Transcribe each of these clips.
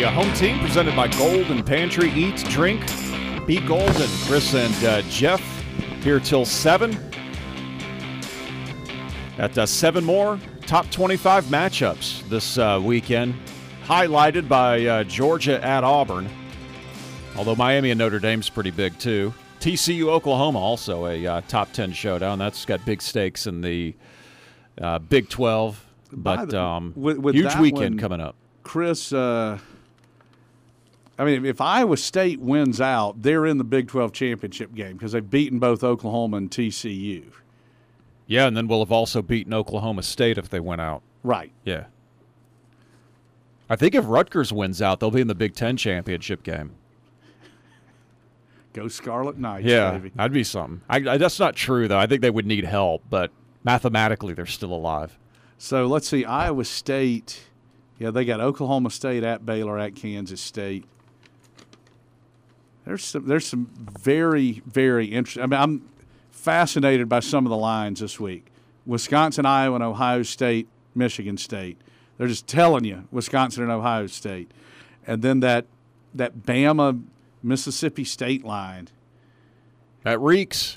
home team presented by Golden Pantry. Eat, drink, be golden. Chris and Jeff here till 7. Got 7 more top 25 matchups this weekend, highlighted by Georgia at Auburn. Although Miami and Notre Dame's pretty big too. TCU Oklahoma also a top 10 showdown. That's got big stakes in the Big 12. But with huge weekend coming up. Chris, I mean, if Iowa State wins out, they're in the Big 12 championship game because they've beaten both Oklahoma and TCU. Yeah, and then we'll have also beaten Oklahoma State if they win out. Right. Yeah. I think if Rutgers wins out, they'll be in the Big 10 championship game. Go Scarlet Knights, yeah, baby. That'd be something. That's not true, though. I think they would need help, but mathematically they're still alive. So let's see, Iowa State, yeah, they got Oklahoma State at Baylor at Kansas State. There's some very, very interesting. I mean, I'm fascinated by some of the lines this week. Wisconsin, Iowa, and Ohio State, Michigan State. They're just telling you Wisconsin and Ohio State. And then that Bama, Mississippi State line. That reeks.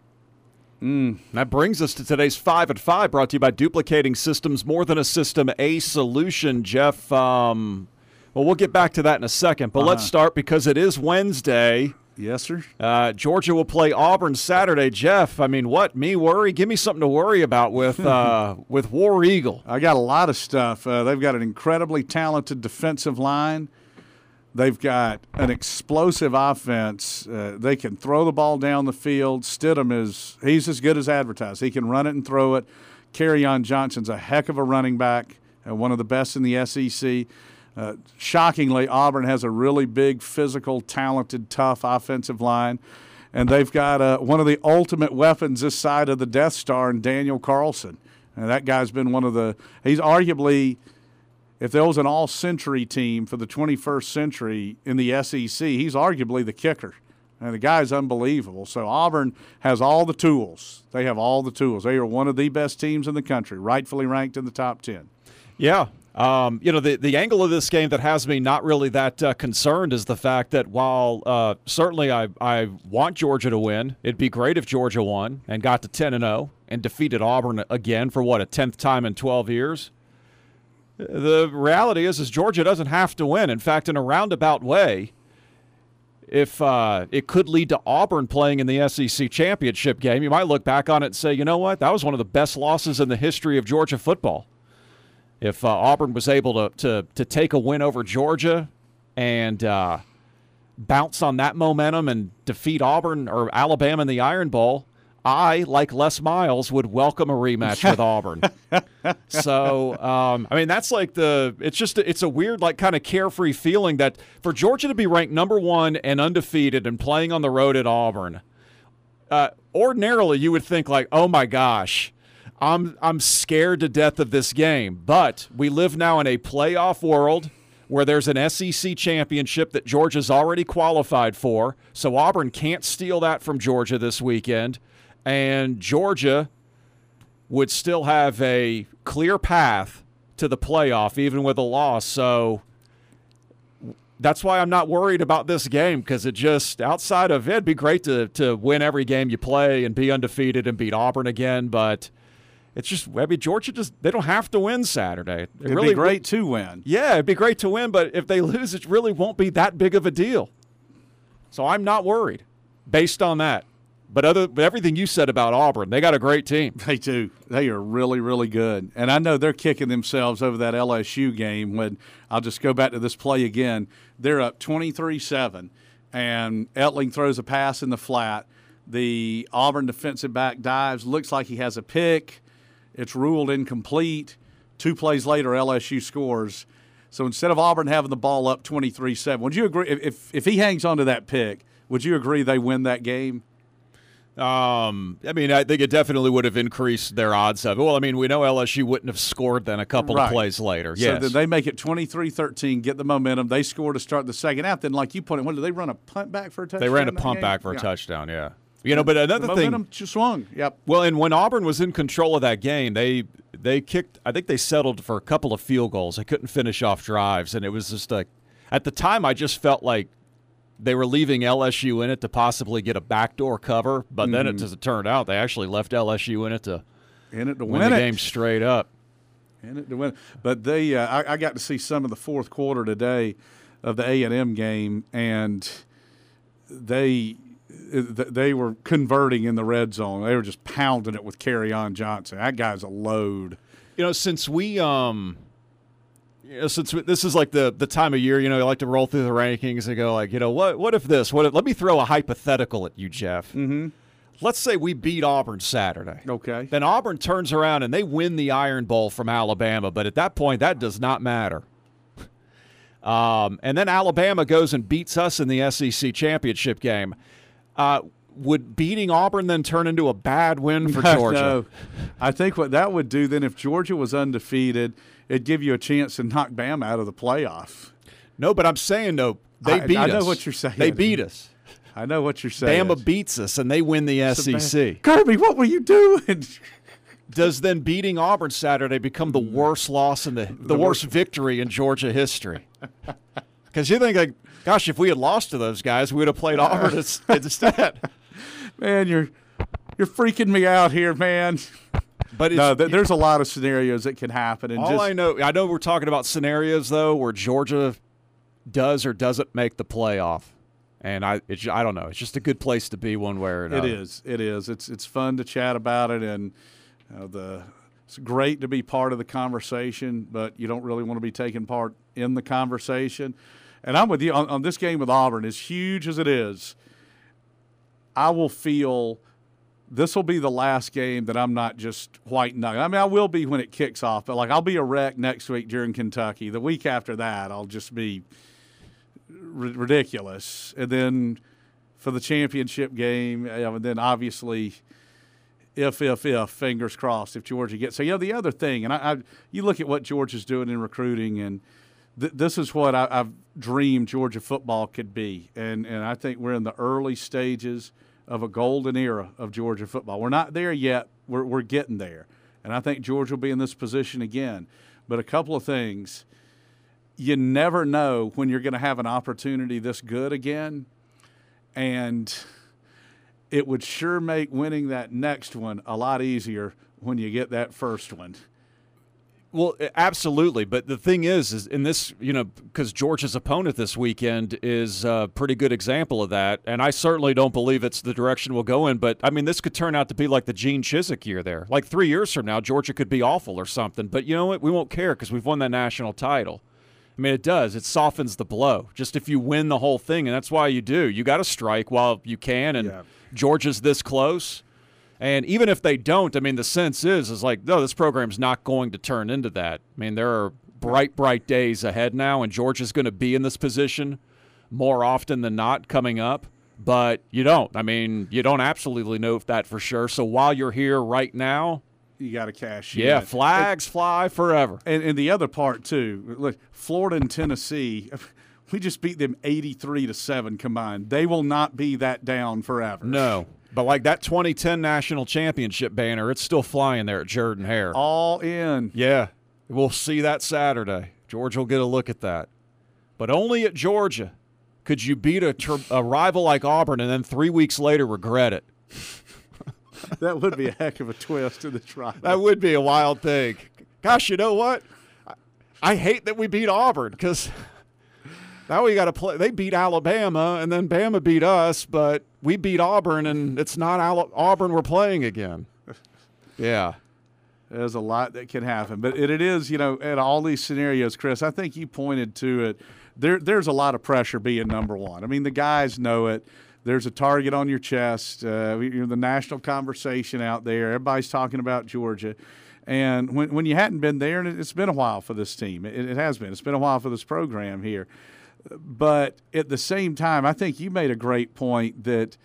That brings us to today's 5 at 5, brought to you by Duplicating Systems, more than a system, a solution. Jeff, well, we'll get back to that in a second, but let's start because it is Wednesday. Yes, sir. Georgia will play Auburn Saturday. Jeff, I mean, what? Me worry? Give me something to worry about with War Eagle. I got a lot of stuff. They've got an incredibly talented defensive line. They've got an explosive offense. They can throw the ball down the field. Stidham he's as good as advertised. He can run it and throw it. Kerryon Johnson's a heck of a running back, one of the best in the SEC. Shockingly, Auburn has a really big, physical, talented, tough offensive line. And they've got one of the ultimate weapons this side of the Death Star in Daniel Carlson. And that guy's been he's arguably – if there was an all-century team for the 21st century in the SEC, he's arguably the kicker. And the guy's unbelievable. So Auburn has all the tools. They have all the tools. They are one of the best teams in the country, rightfully ranked in the top 10. Yeah. The angle of this game that has me not really that concerned is the fact that while certainly I want Georgia to win, it'd be great if Georgia won and got to 10-0 and defeated Auburn again for, a 10th time in 12 years. The reality is Georgia doesn't have to win. In fact, in a roundabout way, if it could lead to Auburn playing in the SEC championship game, you might look back on it and say, you know what, that was one of the best losses in the history of Georgia football. If Auburn was able to take a win over Georgia and bounce on that momentum and defeat Auburn or Alabama in the Iron Bowl, I, like Les Miles, would welcome a rematch with Auburn. So, that's like it's a weird, kind of carefree feeling that for Georgia to be ranked number 1 and undefeated and playing on the road at Auburn, ordinarily you would think oh my gosh, I'm scared to death of this game. But we live now in a playoff world where there's an SEC championship that Georgia's already qualified for, so Auburn can't steal that from Georgia this weekend. And Georgia would still have a clear path to the playoff, even with a loss. So that's why I'm not worried about this game, because it just, outside of it, it'd be great to win every game you play and be undefeated and beat Auburn again. But it's just, Georgia they don't have to win Saturday. It'd be great to win. Yeah, it'd be great to win, but if they lose, it really won't be that big of a deal. So I'm not worried based on that. But everything you said about Auburn, they got a great team. They do. They are really, really good. And I know they're kicking themselves over that LSU game when I'll just go back to this play again. They're up 23-7, and Etling throws a pass in the flat. The Auburn defensive back dives, looks like he has a pick. It's ruled incomplete. 2 plays later, LSU scores. So instead of Auburn having the ball up 23-7, would you agree, if he hangs on to that pick, would you agree they win that game? I think it definitely would have increased their odds of it. Well, we know LSU wouldn't have scored then a couple of plays later. So then they make it 23-13, get the momentum. They score to start the second half. Then, like you put it, did they run a punt back for a touchdown? They ran a punt back for a touchdown, yeah. But another thing. Momentum swung, yep. Well, and when Auburn was in control of that game, they kicked, I think they settled for a couple of field goals. They couldn't finish off drives, and it was just At the time, I just felt like they were leaving LSU in it to possibly get a backdoor cover, but then as it turned out, they actually left LSU in it to win the game straight up. In it to win. But I got to see some of the fourth quarter today of the A&M game, and they were converting in the red zone. They were just pounding it with Kerryon Johnson. That guy's a load. Since we since this is like the time of year, you like to roll through the rankings and go like, what if this? Let me throw a hypothetical at you, Jeff. Mm-hmm. Let's say we beat Auburn Saturday. Okay. Then Auburn turns around and they win the Iron Bowl from Alabama, but at that point, that does not matter. And then Alabama goes and beats us in the SEC championship game. Would beating Auburn then turn into a bad win for Georgia? No. I think what that would do then, if Georgia was undefeated, it'd give you a chance to knock Bama out of the playoff. No, but I'm saying, they beat us. I know what you're saying. They beat us. I know what you're saying. Bama beats us, and they win the SEC. Kirby, what were you doing? Does then beating Auburn Saturday become the worst loss in the worst victory in Georgia history? Because you think, like, gosh, if we had lost to those guys, we would have played Auburn instead. Man, you're freaking me out here, man. But there's a lot of scenarios that can happen. And I know we're talking about scenarios though where Georgia does or doesn't make the playoff, and I don't know. It's just a good place to be one way or another. It is. It's fun to chat about it, and it's great to be part of the conversation. But you don't really want to be taking part in the conversation. And I'm with you on this game with Auburn, as huge as it is. I will feel this will be the last game that I'm not just white knuckling. I mean, I will be when it kicks off, but I'll be a wreck next week during Kentucky. The week after that, I'll just be ridiculous. And then for the championship game, and then obviously, if fingers crossed, if Georgia gets. So the other thing, and you look at what Georgia's doing in recruiting, and this is what I've dreamed Georgia football could be, and I think we're in the early stages of a golden era of Georgia football. We're not there yet. We're getting there, and I think Georgia will be in this position again. But a couple of things, you never know when you're going to have an opportunity this good again, and it would sure make winning that next one a lot easier when you get that first one. Well, absolutely. But the thing is in this, because Georgia's opponent this weekend is a pretty good example of that. And I certainly don't believe it's the direction we'll go in. But, I mean, this could turn out to be like the Gene Chizik year there. Like 3 years from now, Georgia could be awful or something. But you know what? We won't care because we've won that national title. I mean, it does. It softens the blow. Just if you win the whole thing, and that's why you do. You got to strike while you can, and Georgia's this close. And even if they don't, I mean, the sense is like, no, this program's not going to turn into that. I mean, there are bright days ahead now, and Georgia's going to be in this position more often than not coming up. But you don't. I mean, you don't absolutely know that for sure. So while you're here right now, you got to cash in. Yeah, flags fly forever. And the other part, too, look, Florida and Tennessee, we just beat them 83-7 combined. They will not be that down forever. No. But like that 2010 national championship banner, it's still flying there at Jordan-Hare. All in. Yeah. We'll see that Saturday. Georgia will get a look at that. But only at Georgia could you beat a rival like Auburn and then 3 weeks later regret it. That would be a heck of a twist to the trial. That would be a wild thing. Gosh, you know what? I hate that we beat Auburn because now we got to play. They beat Alabama, and then Bama beat us, but we beat Auburn, and it's not Auburn we're playing again. Yeah. There's a lot that can happen. But it is, in all these scenarios, Chris, I think you pointed to it. There's a lot of pressure being number one. I mean, the guys know it. There's a target on your chest. The national conversation out there. Everybody's talking about Georgia. And when you hadn't been there, and it's been a while for this team. It has been. It's been a while for this program here. But at the same time, I think you made a great point that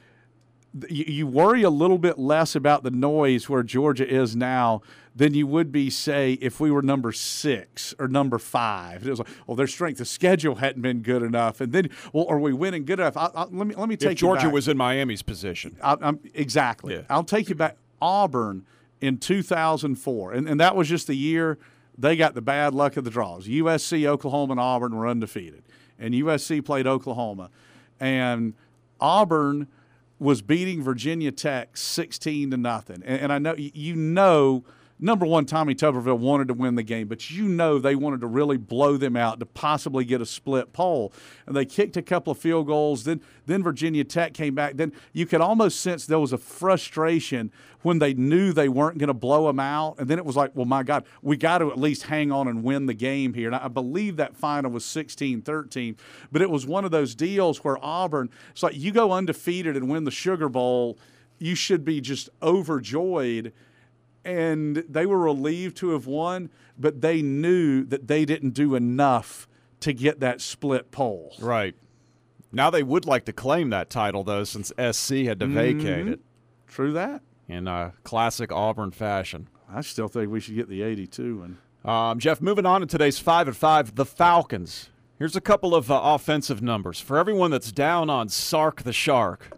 you worry a little bit less about the noise where Georgia is now than you would be, say, if we were number 6 or number 5. It was like, well, their strength of schedule hadn't been good enough, and then, well, are we winning good enough? Let me take if Georgia was in Miami's position. Exactly. Yeah. I'll take you back. Auburn in 2004, and that was just the year they got the bad luck of the draws. USC, Oklahoma, and Auburn were undefeated, and USC played Oklahoma, and Auburn was beating Virginia Tech 16-0. And I know, number one, Tommy Tuberville wanted to win the game, but they wanted to really blow them out to possibly get a split poll. And they kicked a couple of field goals. Then Virginia Tech came back. Then you could almost sense there was a frustration when they knew they weren't going to blow them out. And then it was like, well, my God, we got to at least hang on and win the game here. And I believe that final was 16-13. But it was one of those deals where Auburn, it's like you go undefeated and win the Sugar Bowl, you should be just overjoyed. And they were relieved to have won, but they knew that they didn't do enough to get that split poll. Right. Now they would like to claim that title, though, since SC had to vacate it. True that. In classic Auburn fashion. I still think we should get the 82 one. Jeff, moving on to today's 5 at 5, the Falcons. Here's a couple of offensive numbers. For everyone that's down on Sark the Shark,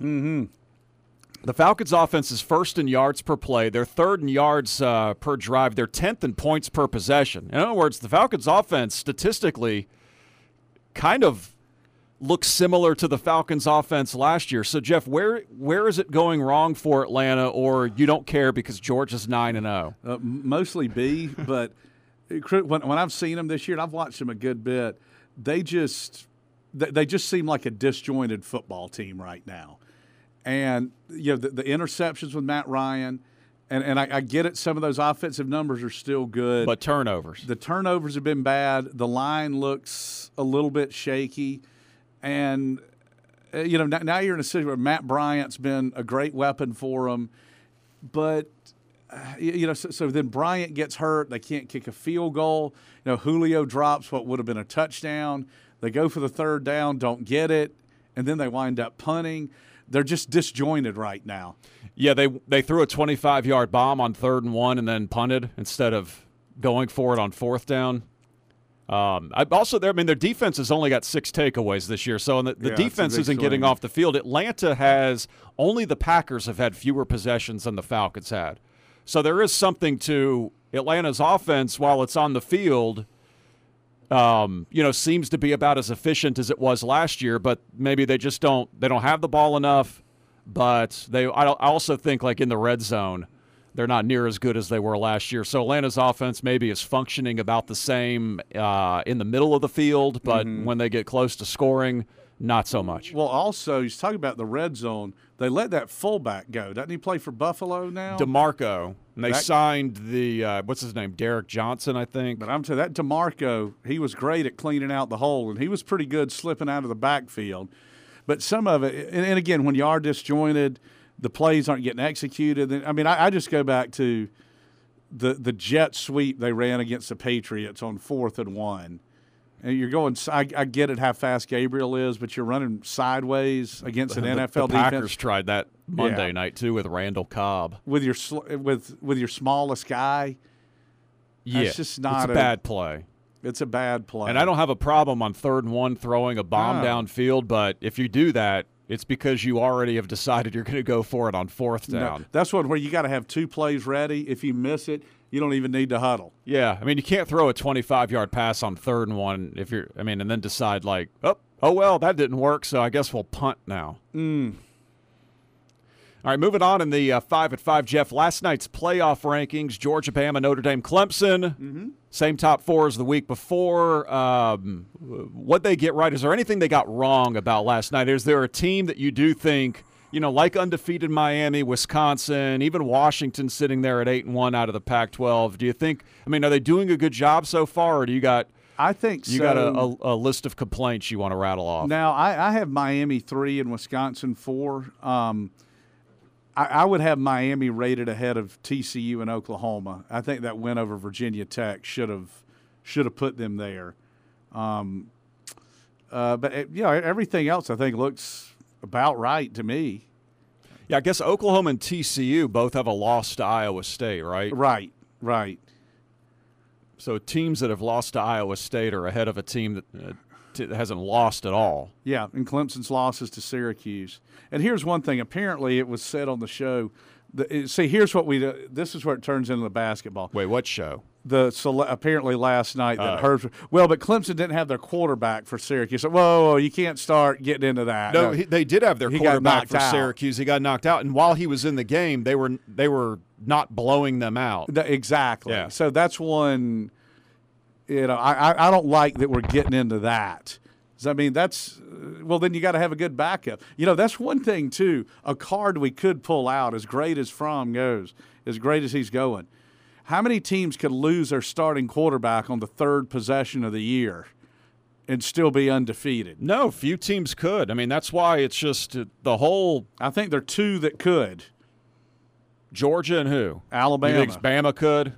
the Falcons' offense is first in yards per play. They're third in yards per drive. They're 10th in points per possession. In other words, the Falcons' offense statistically kind of looks similar to the Falcons' offense last year. So, Jeff, where is it going wrong for Atlanta, or you don't care because Georgia's 9-0? Mostly B, but when I've seen them this year, and I've watched them a good bit, they just seem like a disjointed football team right now. And, the interceptions with Matt Ryan, and I get it, some of those offensive numbers are still good. But turnovers. The turnovers have been bad. The line looks a little bit shaky. And, now you're in a situation where Matt Bryant's been a great weapon for them. But, so then Bryant gets hurt. They can't kick a field goal. Julio drops what would have been a touchdown. They go for the third down, don't get it, and then they wind up punting. They're just disjointed right now. Yeah, they threw a 25-yard bomb on 3rd and 1 and then punted instead of going for it on 4th down. Their defense has only got 6 takeaways this year, so the defense isn't getting off the field. Atlanta only the Packers have had fewer possessions than the Falcons had. So there is something to Atlanta's offense while it's on the field. Seems to be about as efficient as it was last year, but maybe they just don't have the ball enough. But I also think, like, in the red zone, they're not near as good as they were last year. So Atlanta's offense maybe is functioning about the same in the middle of the field, but when they get close to scoring, not so much. Well, also, he's talking about the red zone. They let that fullback go. Doesn't he play for Buffalo now? DeMarco. And they signed the, what's his name, Derek Johnson, I think. But I'm telling you, that DeMarco, he was great at cleaning out the hole, and he was pretty good slipping out of the backfield. But some of it, and again, when you are disjointed, the plays aren't getting executed. I mean, I just go back to the jet sweep they ran against the Patriots on 4th and 1. And you're going, I get it how fast Gabriel is, but you're running sideways against an NFL defense. The Packers tried that Monday night, too, with Randall Cobb. With your smallest guy. Yeah, it's just not a bad play. It's a bad play. And I don't have a problem on 3rd and 1 throwing a bomb downfield, but if you do that, it's because you already have decided you're going to go for it on 4th down. No, that's where you got to have 2 plays ready. If you miss it, you don't even need to huddle. Yeah, I mean, you can't throw a 25-yard pass on 3rd and 1 and then decide like, oh well, that didn't work, so I guess we'll punt now. All right, moving on in the 5 at 5, Jeff. Last night's playoff rankings: Georgia, Bama, Notre Dame, Clemson. Same top 4 as the week before. What they get right? Is there anything they got wrong about last night? Is there a team that you do think, like undefeated Miami, Wisconsin, even Washington sitting there at 8-1 out of the Pac-12? Do you think? I mean, are they doing a good job so far, or do you got? I think you got a list of complaints you want to rattle off. Now, I have Miami 3 and Wisconsin 4. I would have Miami rated ahead of TCU and Oklahoma. I think that win over Virginia Tech should have put them there. But everything else I think looks about right to me. Yeah, I guess Oklahoma and TCU both have a loss to Iowa State, right? Right. So teams that have lost to Iowa State are ahead of a team that hasn't lost at all. Yeah, and Clemson's losses to Syracuse. And here's one thing. Apparently, it was said on the show. Here's what we do. This is where it turns into the basketball. Wait, what show? apparently last night that Herbstreit. Well, but Clemson didn't have their quarterback for Syracuse. So, whoa, you can't start getting into that. No, they did have their quarterback for out. Syracuse. He got knocked out, and while he was in the game, they were not blowing them out. Exactly. Yeah. So that's one. I don't like that we're getting into that. I mean, then you got to have a good backup. That's one thing, too. A card we could pull out, as great as Fromm goes, as great as he's going. How many teams could lose their starting quarterback on the third possession of the year and still be undefeated? No, few teams could. I mean, that's why it's just the whole. I think there are two that could. Georgia and who? Alabama. You think Bama could?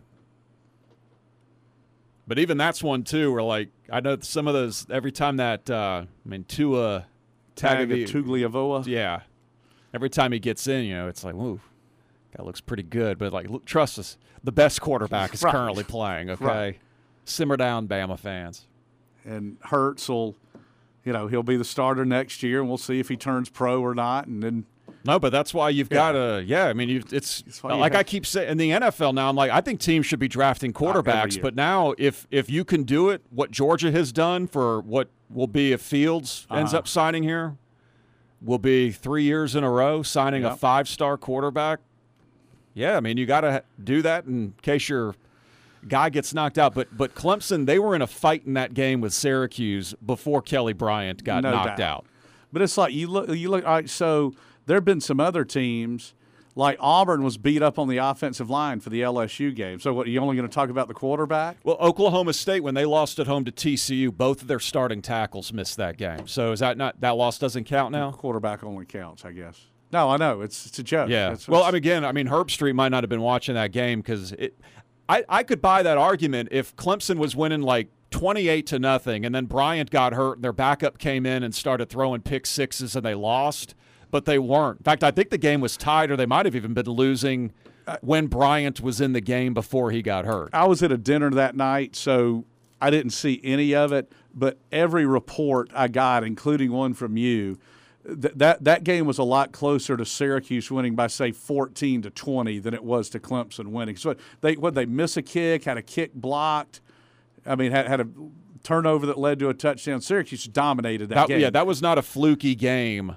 But even that's one, too, where, I know some of those, every time that, Tua Tagovailoa. Yeah. Every time he gets in, it's like, woo, guy looks pretty good. But, look, trust us, the best quarterback is currently playing, okay? Right. Simmer down, Bama fans. And Hurts will, he'll be the starter next year, and we'll see if he turns pro or not, and then – no, but that's why you've got to, it's like I keep saying, in the NFL now, I'm like, I think teams should be drafting quarterbacks. But now if you can do it, what Georgia has done for what will be if Fields ends up signing here, will be 3 years in a row signing a 5-star quarterback. Yeah, you got to do that in case your guy gets knocked out. But Clemson, they were in a fight in that game with Syracuse before Kelly Bryant got knocked out. But it's like you look. All right, so there have been some other teams, like Auburn was beat up on the offensive line for the LSU game. So what, are you only going to talk about the quarterback? Well, Oklahoma State, when they lost at home to TCU, both of their starting tackles missed that game. So is that not – that loss doesn't count now? Quarterback only counts, I guess. No, I know. It's a joke. Yeah. Herbstreit might not have been watching that game because I could buy that argument if Clemson was winning 28-0 and then Bryant got hurt and their backup came in and started throwing pick sixes and they lost. But they weren't. In fact, I think the game was tied, or they might have even been losing when Bryant was in the game before he got hurt. I was at a dinner that night, so I didn't see any of it. But every report I got, including one from you, that game was a lot closer to Syracuse winning by, say, 14-20 than it was to Clemson winning. So they miss a kick, had a kick blocked. Had a turnover that led to a touchdown. Syracuse dominated that game. Yeah, that was not a fluky game,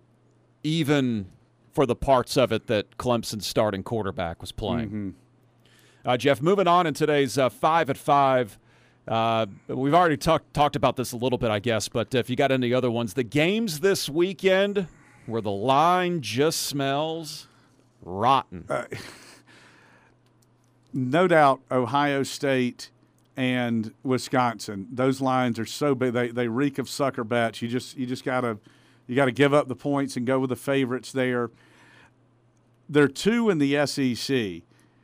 even for the parts of it that Clemson's starting quarterback was playing. Mm-hmm. Jeff, moving on in today's 5 at 5. We've already talked about this a little bit, I guess, but if you got any other ones, the games this weekend where the line just smells rotten. No doubt Ohio State and Wisconsin, those lines are so big. They reek of sucker bets. You just got to give up the points and go with the favorites there. There are two in the SEC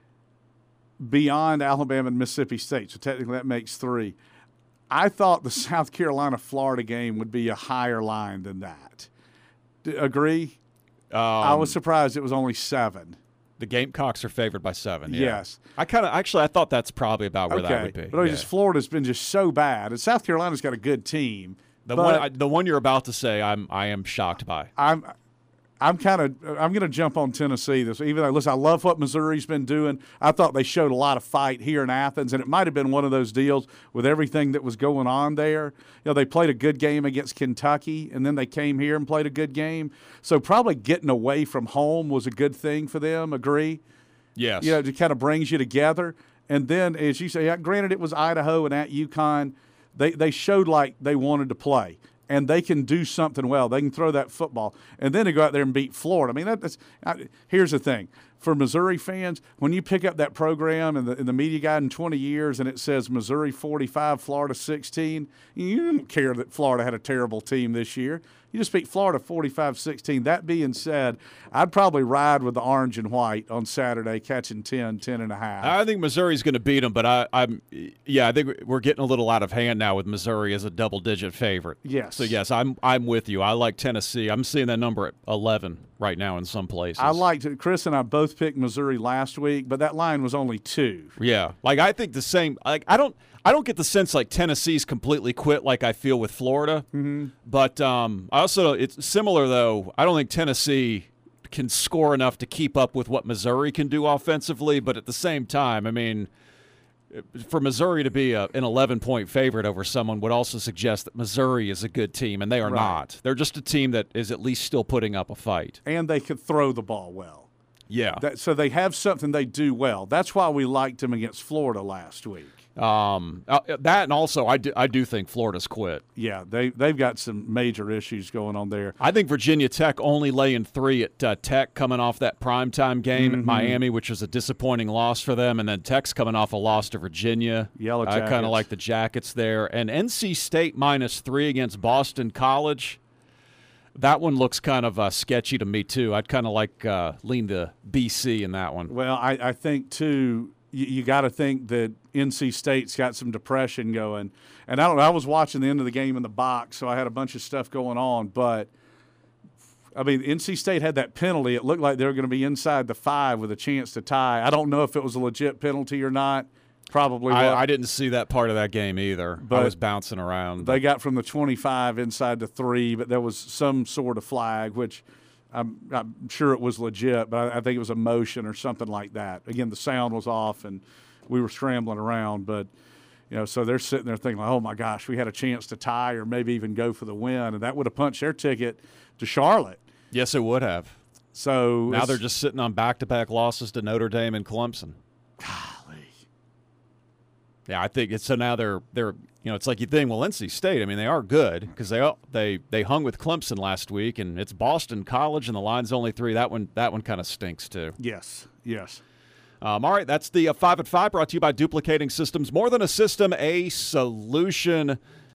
beyond Alabama and Mississippi State, so technically that makes 3. I thought the South Carolina-Florida game would be a higher line than that. Agree? I was surprised it was only 7. The Gamecocks are favored by 7. Yeah. Yes. I thought that's probably about where that would be. But just Florida's been just so bad, and South Carolina's got a good team. The one you're about to say, I am shocked by. I'm going to jump on Tennessee this. Even though, listen, I love what Missouri's been doing. I thought they showed a lot of fight here in Athens, and it might have been one of those deals with everything that was going on there. They played a good game against Kentucky, and then they came here and played a good game. So probably getting away from home was a good thing for them. Agree? Yes. It kind of brings you together. And then, as you say, granted it was Idaho and at UConn, they showed like they wanted to play. And they can do something well. They can throw that football. And then they go out there and beat Florida. Here's the thing. For Missouri fans, when you pick up that program in the media guide in 20 years and it says Missouri 45, Florida 16, you don't care that Florida had a terrible team this year. You just beat Florida 45-16. That being said, I'd probably ride with the orange and white on Saturday, catching 10.5. I think Missouri's going to beat them, but I think we're getting a little out of hand now with Missouri as a double-digit favorite. Yes. So yes, I'm with you. I like Tennessee. I'm seeing that number at 11 right now in some places. I liked it. Chris and I both picked Missouri last week, but that line was only 2. Yeah, I think the same. I don't get the sense like Tennessee's completely quit like I feel with Florida. Mm-hmm. But it's similar, though. I don't think Tennessee can score enough to keep up with what Missouri can do offensively. But at the same time, for Missouri to be an 11-point favorite over someone would also suggest that Missouri is a good team, and they are not. They're just a team that is at least still putting up a fight. And they could throw the ball well. Yeah. So they have something they do well. That's why we liked them against Florida last week. That, and also I do think Florida's quit. Yeah, they've got some major issues going on there. I think Virginia Tech only laying 3 at Tech, coming off that primetime game at Miami, which was a disappointing loss for them, and then Tech's coming off a loss to Virginia. Yellow Jackets. I kind of like the Jackets there. And NC State -3 against Boston College. That one looks kind of sketchy to me, too. I'd kind of like lean to BC in that one. Well, I think, too, you got to think that NC State's got some depression going. And I was watching the end of the game in the box, so I had a bunch of stuff going on. But, I mean, NC State had that penalty. It looked like they were going to be inside the 5 with a chance to tie. I don't know if it was a legit penalty or not. Probably was. I didn't see that part of that game either. But I was bouncing around. They got from the 25 inside the 3, but there was some sort of flag, which I'm sure it was legit, but I think it was a motion or something like that. Again, the sound was off, and we were scrambling around. But, so they're sitting there thinking, oh, my gosh, we had a chance to tie or maybe even go for the win, and that would have punched their ticket to Charlotte. Yes, it would have. So now they're just sitting on back-to-back losses to Notre Dame and Clemson. Yeah, I think it's so now they're it's like you think, well, NC State, I mean, they are good because they hung with Clemson last week, and it's Boston College, and the line's only 3. That one kind of stinks too. Yes. All right, that's the 5 at 5 brought to you by Duplicating Systems. More than a system, a solution.